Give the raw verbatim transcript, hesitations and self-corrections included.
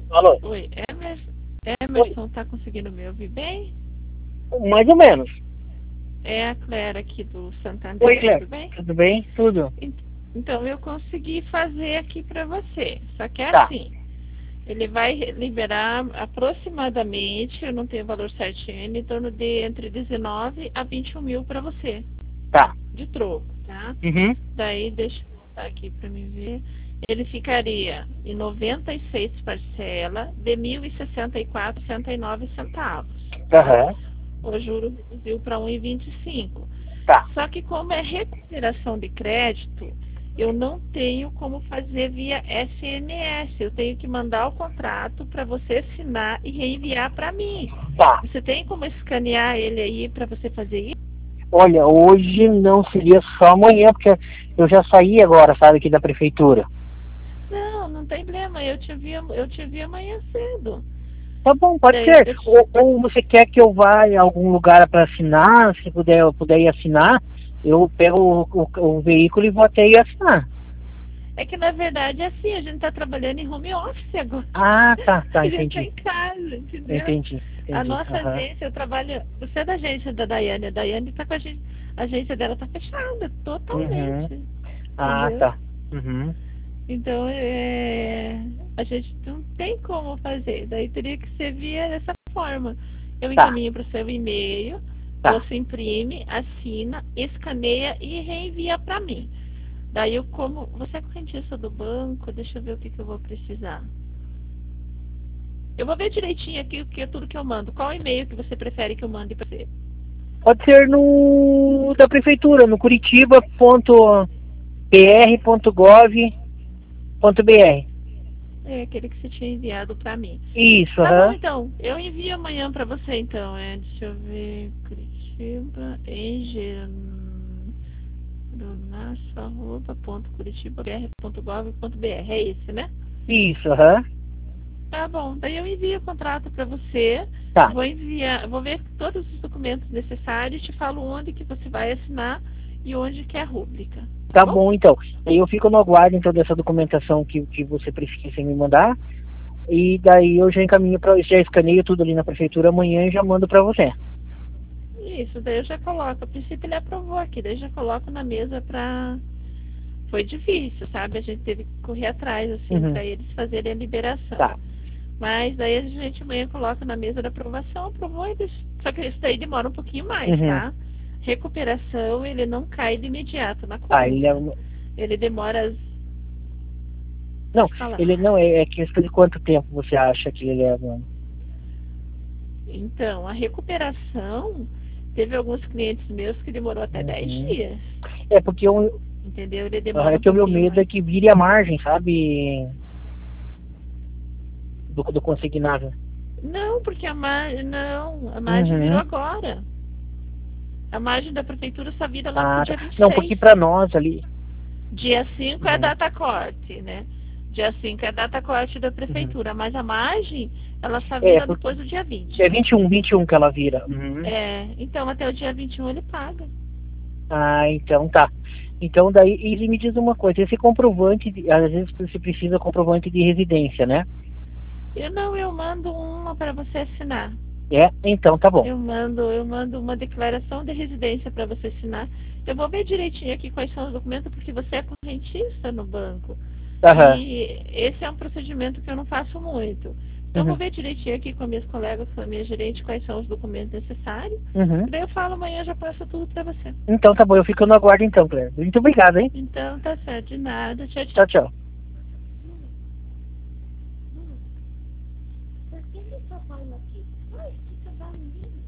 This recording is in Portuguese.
Alô? Oi, Emerson, Oi, Emerson, tá conseguindo me ouvir bem? mais ou menos. É a Clara aqui do Oi, Santander, Cleber. tudo bem? Tudo bem? Tudo. Ent- Então, eu consegui fazer aqui para você. Só que é Tá, assim, ele vai liberar aproximadamente, eu não tenho o valor certinho, em torno de entre dezenove a vinte e um mil para você, tá. de troco, tá? Uhum. Daí, deixa eu botar aqui para me ver. Ele ficaria em noventa e seis parcelas de mil e sessenta e quatro vírgula sessenta e nove centavos, tá? Aham. O juro reduziu para um vírgula vinte e cinco. Tá. Só que como é recuperação de crédito, eu não tenho como fazer via S M S. Eu tenho que mandar o contrato para você assinar e reenviar para mim. Tá. Você tem como escanear ele aí para você fazer isso? Olha, hoje não seria só amanhã, porque eu já saí agora, sabe, aqui da prefeitura. Não, não tem problema. Eu te vi, eu te vi amanhã cedo. Tá bom, pode Daí ser. eu te- Ou, ou você quer que eu vá em algum lugar para assinar? Se puder, eu puder ir assinar, eu pego o, o, o veículo e vou até ir assinar. É que na verdade é assim, a gente está trabalhando em home office agora. Ah, tá, A tá, gente está entendi. em casa, entendeu? Entendi, A entendi. nossa Aham. agência, eu trabalho. Você é da agência da Daiane, a Daiane está com a gente. A agência dela está fechada, Uhum. totalmente. Ah, Entendeu? tá. Uhum. Então, é, a gente não tem como fazer. Daí teria que ser via dessa forma. Eu Tá, encaminho para o seu e-mail, tá. você imprime, assina, escaneia e reenvia para mim. Daí eu como. Você é correntista do banco, deixa eu ver o que, que eu vou precisar. Eu vou ver direitinho aqui o que é tudo que eu mando. Qual e-mail que você prefere que eu mande para você? Pode ser no da prefeitura, no curitiba ponto p r ponto gov ponto b r. É aquele que você tinha enviado para mim. Isso, Tá bom, aham. então. Eu envio amanhã para você, então. É, deixa eu ver. Curitiba, engeronasso.curitiba.br.gov.br. É esse, né? Isso, aham. Tá bom. Daí eu envio o contrato para você. Tá, Vou enviar, vou ver todos os documentos necessários e te falo onde que você vai assinar e onde que é a rúbrica. Tá tá bom? bom então. Aí eu fico no aguardo então dessa documentação que, que você precisa me mandar. E daí eu já encaminho para já escaneio tudo ali na prefeitura amanhã e já mando para você. Isso, daí eu já coloco. A princípio ele aprovou aqui, daí eu já coloco na mesa pra. Foi difícil, sabe? A gente teve que correr atrás, assim, Uhum. pra eles fazerem a liberação. Tá. Mas daí a gente amanhã coloca na mesa da aprovação, aprovou eles. Só que isso daí demora um pouquinho mais, Uhum. tá? Recuperação, ele não cai de imediato na Ah, ele é... conta. Ele demora. Não, Pode falar. ele não é, é questão de quanto tempo você acha que ele leva? Então, a recuperação, teve alguns clientes meus que demorou até dez Uhum. dias. É porque eu, Entendeu? Ele ah, demora é um que o meu pouquinho medo é mais. que vire a margem, sabe? Do, do consignável. Não, porque a margem. Não, a margem virou Uhum. agora. A margem da prefeitura só vira lá pro Ah, dia tá. vinte e Não, porque seis. para nós ali. Dia cinco é a Uhum. data corte, né? Dia cinco é a data corte da Uhum. prefeitura, mas a margem, ela só É, vira porque depois do dia vinte. é vinte e um, vinte e um que ela vira. Uhum. É, então até o dia vinte e um ele paga. Ah, então tá. Então daí, e me diz uma coisa, esse comprovante, de- às vezes você precisa comprovante de residência, né? Eu não, eu mando uma para você assinar. É, então tá bom. Eu mando, eu mando uma declaração de residência para você assinar. Eu vou ver direitinho aqui quais são os documentos, porque você é correntista no banco. Aham. E esse é um procedimento que eu não faço muito. Então, eu vou Uhum. ver direitinho aqui com minhas colegas, com a minha gerente, quais são os documentos necessários. Uhum. E daí eu falo amanhã, já passo tudo para você. Então tá bom, eu fico no aguardo então, Claire. Muito obrigado, hein? Então, tá certo. De nada. Tchau, Tchau, tchau. tchau. Por que ele tá falando aqui? Ai, que cavalo lindo.